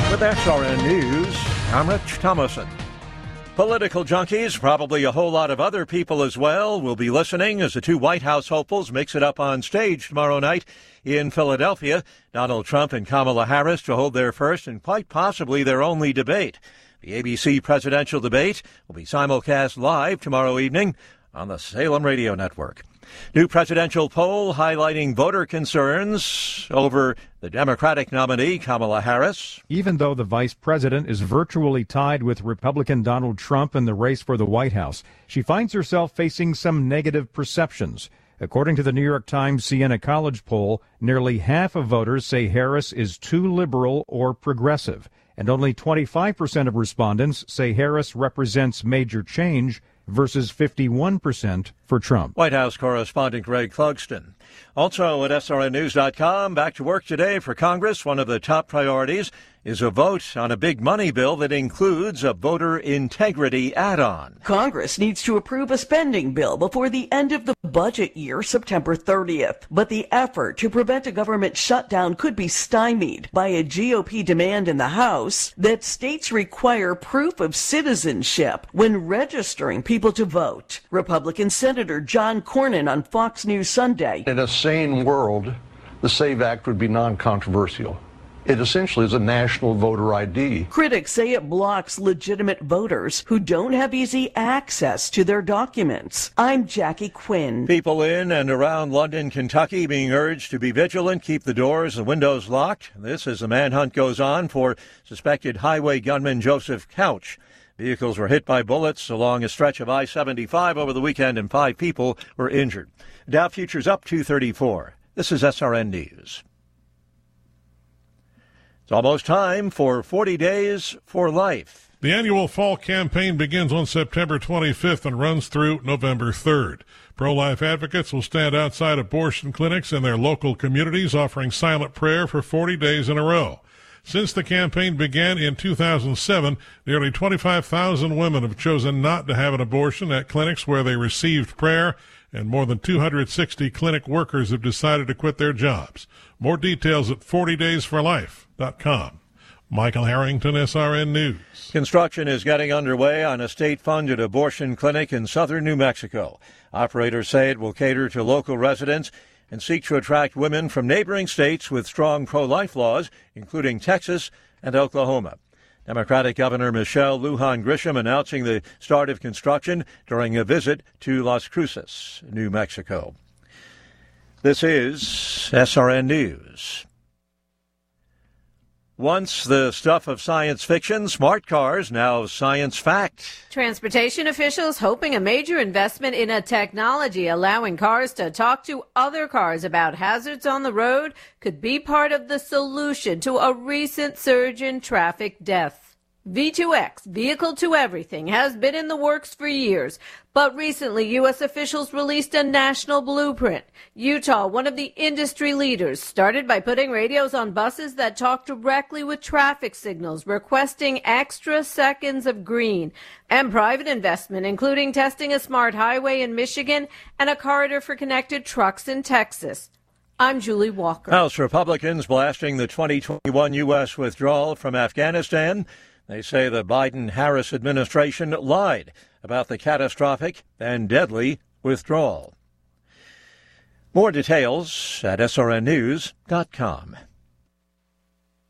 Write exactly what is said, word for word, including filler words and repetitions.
With S R N News, I'm Rich Thomason. Political junkies, probably a whole lot of other people as well, will be listening as the two White House hopefuls mix it up on stage tomorrow night in Philadelphia. Donald Trump and Kamala Harris to hold their first and quite possibly their only debate. The A B C presidential debate will be simulcast live tomorrow evening on the Salem Radio Network. New presidential poll highlighting voter concerns over the Democratic nominee, Kamala Harris. Even though the vice president is virtually tied with Republican Donald Trump in the race for the White House, she finds herself facing some negative perceptions. According to the New York Times Siena College poll, nearly half of voters say Harris is too liberal or progressive, and only twenty-five percent of respondents say Harris represents major change, versus fifty-one percent for Trump. White House correspondent Greg Clugston. Also at S R N News dot com, back to work today for Congress. One of the top priorities is a vote on a big money bill that includes a voter integrity add-on. Congress needs to approve a spending bill before the end of the budget year, September thirtieth. But the effort to prevent a government shutdown could be stymied by a G O P demand in the House that states require proof of citizenship when registering people to vote. Republican Senator John Cornyn on Fox News Sunday. In a sane world, the SAVE Act would be non-controversial. It essentially is a national voter I D. Critics say it blocks legitimate voters who don't have easy access to their documents. I'm Jackie Quinn. People in and around London, Kentucky being urged to be vigilant, keep the doors and windows locked. This as the manhunt goes on for suspected highway gunman Joseph Couch. Vehicles were hit by bullets along a stretch of I seventy-five over the weekend and five people were injured. Dow futures up two thirty-four. This is S R N News. It's almost time for forty days for Life. The annual fall campaign begins on September twenty-fifth and runs through November third. Pro-life advocates will stand outside abortion clinics in their local communities offering silent prayer for forty days in a row. Since the campaign began in two thousand seven, nearly twenty-five thousand women have chosen not to have an abortion at clinics where they received prayer, and more than two hundred sixty clinic workers have decided to quit their jobs. More details at forty days for life dot com. Michael Harrington, S R N News. Construction is getting underway on a state-funded abortion clinic in southern New Mexico. Operators say it will cater to local residents and seek to attract women from neighboring states with strong pro-life laws, including Texas and Oklahoma. Democratic Governor Michelle Lujan Grisham announcing the start of construction during a visit to Las Cruces, New Mexico. This is S R N News. Once the stuff of science fiction, smart cars, now science fact. Transportation officials hoping a major investment in a technology allowing cars to talk to other cars about hazards on the road could be part of the solution to a recent surge in traffic deaths. V two X, Vehicle to Everything, has been in the works for years, but recently U S officials released a national blueprint. Utah, one of the industry leaders, started by putting radios on buses that talk directly with traffic signals, requesting extra seconds of green, and private investment, including testing a smart highway in Michigan and a corridor for connected trucks in Texas. I'm Julie Walker. House Republicans blasting the twenty twenty-one U S withdrawal from Afghanistan. They say the Biden-Harris administration lied about the catastrophic and deadly withdrawal. More details at S R N News dot com.